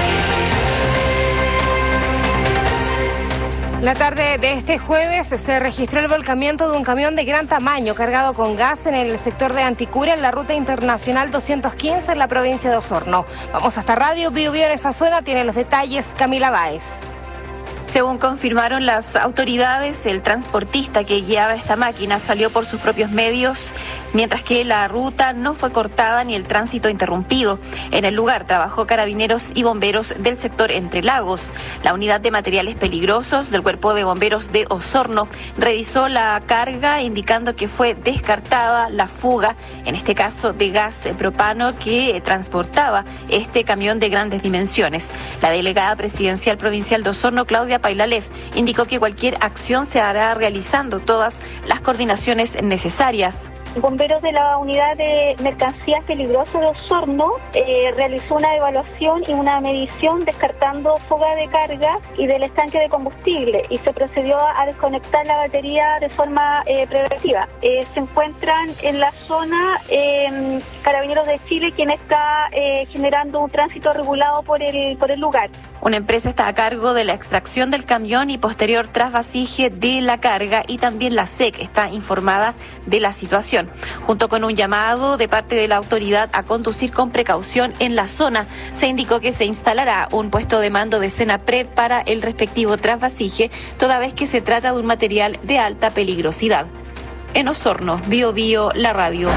La tarde de este jueves se registró el volcamiento de un camión de gran tamaño cargado con gas en el sector de Anticura, en la ruta internacional doscientos quince en la provincia de Osorno. Vamos hasta Radio Bio Bio en esa zona, tiene los detalles Camila Báez. Según confirmaron las autoridades, el transportista que guiaba esta máquina salió por sus propios medios, mientras que la ruta no fue cortada ni el tránsito interrumpido. En el lugar trabajó carabineros y bomberos del sector Entre Lagos. La unidad de materiales peligrosos del Cuerpo de Bomberos de Osorno revisó la carga, indicando que fue descartada la fuga, en este caso de gas propano, que transportaba este camión de grandes dimensiones. La delegada presidencial provincial de Osorno, Claudia Pailalef, indicó que cualquier acción se hará realizando todas las coordinaciones necesarias. Bomberos de la Unidad de Mercancías Peligrosas de Osorno eh, realizó una evaluación y una medición descartando fuga de carga y del estanque de combustible y se procedió a desconectar la batería de forma eh, preventiva. Eh, se encuentran en la zona eh, Carabineros de Chile, quien está eh, generando un tránsito regulado por el, por el lugar. Una empresa está a cargo de la extracción del camión y posterior trasvasije de la carga y también la S E C está informada de la situación, junto con un llamado de parte de la autoridad a conducir con precaución en la zona. Se indicó que se instalará un puesto de mando de Senapred para el respectivo trasvasije, toda vez que se trata de un material de alta peligrosidad. En Osorno, Bio Bio, la radio.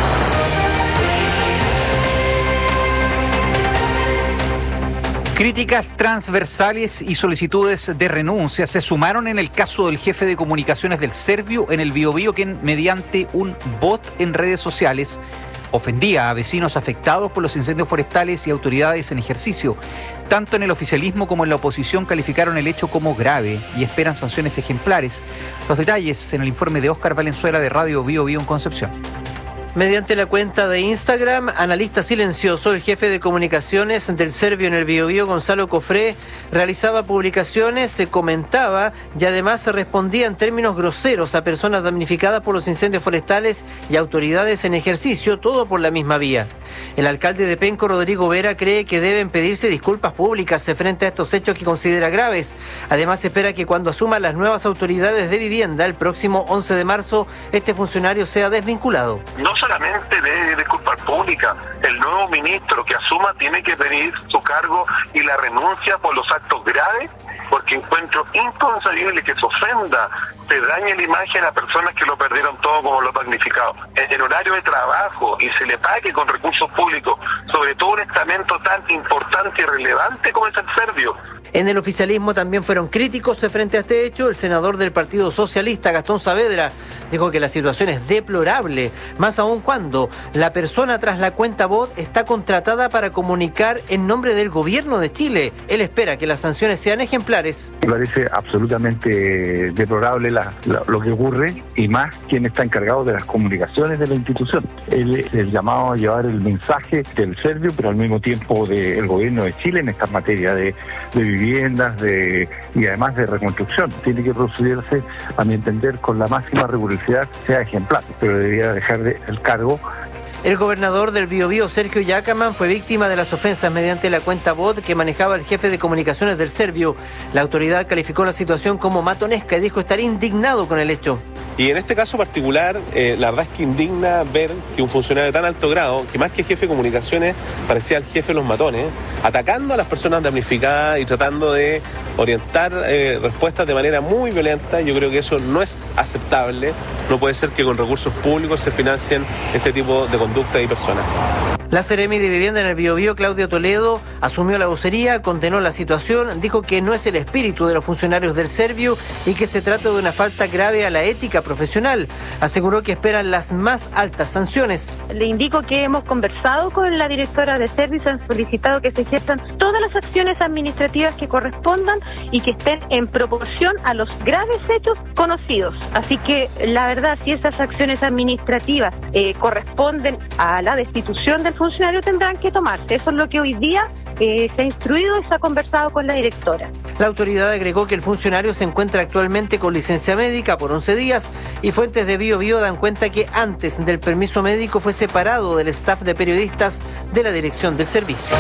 Críticas transversales y solicitudes de renuncia se sumaron en el caso del jefe de comunicaciones del Servio en el Biobío, quien mediante un bot en redes sociales ofendía a vecinos afectados por los incendios forestales y autoridades en ejercicio. Tanto en el oficialismo como en la oposición calificaron el hecho como grave y esperan sanciones ejemplares. Los detalles en el informe de Óscar Valenzuela de Radio Bio Bio en Concepción. Mediante la cuenta de Instagram, Analista Silencioso, el jefe de comunicaciones del Servio en el Biobío, Gonzalo Cofré, realizaba publicaciones, se comentaba y además se respondía en términos groseros a personas damnificadas por los incendios forestales y autoridades en ejercicio, todo por la misma vía. El alcalde de Penco, Rodrigo Vera, cree que deben pedirse disculpas públicas frente a estos hechos que considera graves. Además, espera que cuando asuman las nuevas autoridades de vivienda el próximo once de marzo, este funcionario sea desvinculado. No solamente de disculpas públicas, el nuevo ministro que asuma tiene que pedir su cargo y la renuncia por los actos graves, porque encuentro inconcebible que se ofenda, se dañe la imagen a personas que lo perdieron todo como los damnificados. En, en horario de trabajo y se le pague con recursos públicos, sobre todo un estamento tan importante y relevante como es el Servio. En el oficialismo también fueron críticos frente a este hecho. El senador del Partido Socialista, Gastón Saavedra, dijo que la situación es deplorable, más aún cuando la persona tras la cuenta bot está contratada para comunicar en nombre del gobierno de Chile. Él espera que las sanciones sean ejemplares. Me parece absolutamente deplorable la, la, lo que ocurre, y más quien está encargado de las comunicaciones de la institución. El, el llamado a llevar el mensaje del Servio, pero al mismo tiempo del gobierno de Chile en esta materia de, de viviendas de, y además de reconstrucción. Tiene que procederse, a mi entender, con la máxima rigurosidad, sea ejemplar, pero debería dejar de, el cargo. El gobernador del Biobío, Sergio Yacaman, fue víctima de las ofensas mediante la cuenta bot que manejaba el jefe de comunicaciones del Servio. La autoridad calificó la situación como matonesca y dijo estar indignado con el hecho. Y en este caso particular, eh, la verdad es que indigna ver que un funcionario de tan alto grado, que más que jefe de comunicaciones, parecía el jefe de los matones, atacando a las personas damnificadas y tratando de orientar eh, respuestas de manera muy violenta. Yo creo que eso no es aceptable. No puede ser que con recursos públicos se financien este tipo de conducta y personas. La Seremi de Vivienda en el Biobío, Claudio Toledo, asumió la vocería, condenó la situación, dijo que no es el espíritu de los funcionarios del Servio y que se trata de una falta grave a la ética profesional. Aseguró que esperan las más altas sanciones. Le indico que hemos conversado con la directora de Servio, han solicitado que se ejerzan todas las acciones administrativas que correspondan y que estén en proporción a los graves hechos conocidos. Así que la verdad, si esas acciones administrativas eh, corresponden a la destitución del funcionario, tendrán que tomarse. Eso es lo que hoy día eh, se ha instruido y se ha conversado con la directora. La autoridad agregó que el funcionario se encuentra actualmente con licencia médica por once días y fuentes de Bio Bio dan cuenta que antes del permiso médico fue separado del staff de periodistas de la dirección del servicio.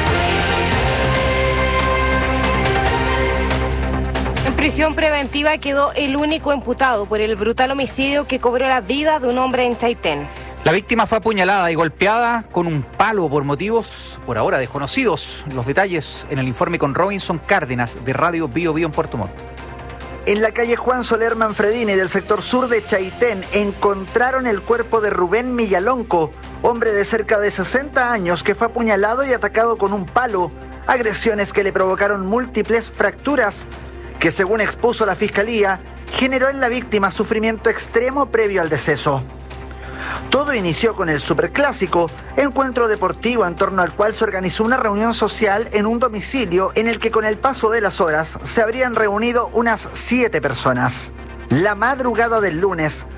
En prisión preventiva quedó el único imputado por el brutal homicidio que cobró la vida de un hombre en Chaitén. La víctima fue apuñalada y golpeada con un palo por motivos por ahora desconocidos. Los detalles en el informe con Robinson Cárdenas de Radio Bio Bio en Puerto Montt. En la calle Juan Soler Manfredini del sector sur de Chaitén encontraron el cuerpo de Rubén Millalonco, hombre de cerca de sesenta años que fue apuñalado y atacado con un palo, agresiones que le provocaron múltiples fracturas, que según expuso la fiscalía, generó en la víctima sufrimiento extremo previo al deceso. Todo inició con el Superclásico, encuentro deportivo en torno al cual se organizó una reunión social en un domicilio en el que con el paso de las horas se habrían reunido unas siete personas. La madrugada del lunes,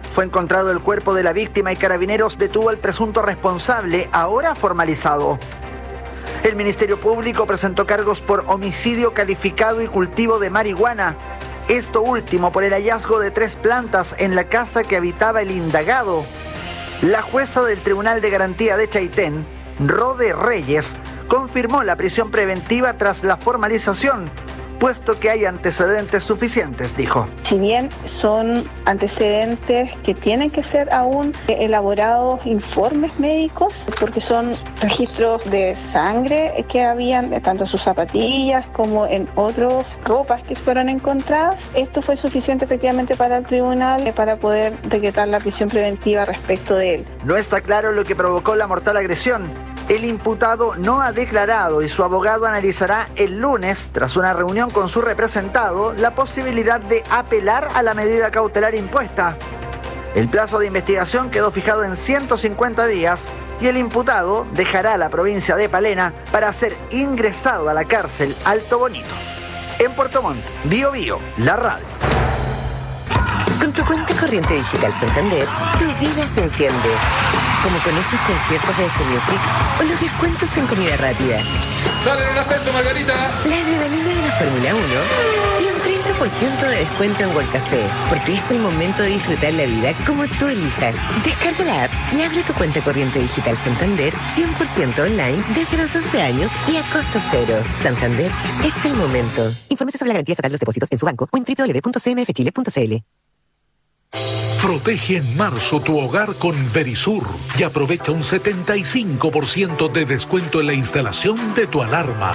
Fue encontrado el cuerpo de la víctima y Carabineros detuvo al presunto responsable, ahora formalizado. El Ministerio Público presentó cargos por homicidio calificado y cultivo de marihuana. Esto último por el hallazgo de tres plantas en la casa que habitaba el indagado. La jueza del Tribunal de Garantía de Chaitén, Rode Reyes, confirmó la prisión preventiva tras la formalización, puesto que hay antecedentes suficientes, dijo. Si bien son antecedentes que tienen que ser aún elaborados informes médicos, porque son registros de sangre que habían tanto en sus zapatillas como en otras ropas que fueron encontradas, esto fue suficiente efectivamente para el tribunal para poder decretar la prisión preventiva respecto de él. No está claro lo que provocó la mortal agresión. El imputado no ha declarado y su abogado analizará el lunes, tras una reunión con su representado, la posibilidad de apelar a la medida cautelar impuesta. El plazo de investigación quedó fijado en ciento cincuenta días y el imputado dejará la provincia de Palena para ser ingresado a la cárcel Alto Bonito. En Puerto Montt, Bio Bio, la radio. Con tu cuenta corriente digital Santander, tu vida se enciende. Como con esos conciertos de S Music o los descuentos en comida rápida. ¡Sale en un afecto, Margarita! La adrenalina de la Fórmula uno y un treinta por ciento de descuento en World Café. Porque es el momento de disfrutar la vida como tú elijas. Descarga la app y abre tu cuenta corriente digital Santander cien por ciento online desde los doce años y a costo cero. Santander es el momento. Infórmese sobre la garantía estatal de los depósitos en su banco o en doble u doble u doble u punto c m f chile punto c l. Protege en marzo tu hogar con Verisur y aprovecha un setenta y cinco por ciento de descuento en la instalación de tu alarma.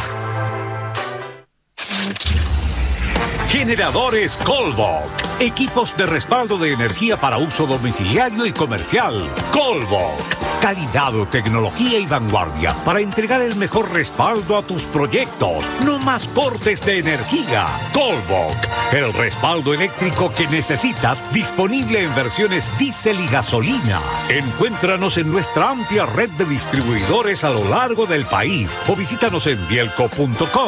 Generadores Colbok. Equipos de respaldo de energía para uso domiciliario y comercial. Colbok. Calidad, tecnología y vanguardia para entregar el mejor respaldo a tus proyectos. No más cortes de energía. Colbok. El respaldo eléctrico que necesitas, disponible en versiones diésel y gasolina. Encuéntranos en nuestra amplia red de distribuidores a lo largo del país o visítanos en bielco punto com.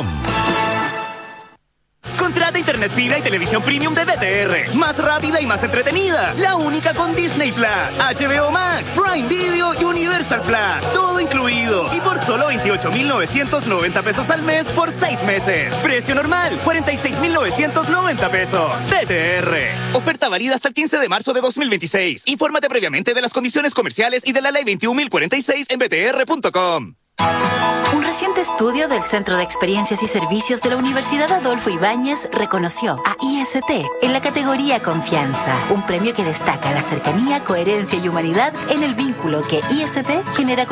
Contrata internet fibra y televisión premium de B T R. Más rápida y más entretenida. La única con Disney Plus, H B O Max, Prime Video y Universal Plus. Todo incluido. Y por solo veintiocho mil novecientos noventa pesos al mes por seis meses. Precio normal, cuarenta y seis mil novecientos noventa pesos. B T R. Oferta válida hasta el quince de marzo de dos mil veintiséis. Infórmate previamente de las condiciones comerciales y de la ley veintiún mil cuarenta y seis en b t r punto com. Un reciente estudio del Centro de Experiencias y Servicios de la Universidad Adolfo Ibáñez reconoció a I S T en la categoría Confianza, un premio que destaca la cercanía, coherencia y humanidad en el vínculo que I S T genera con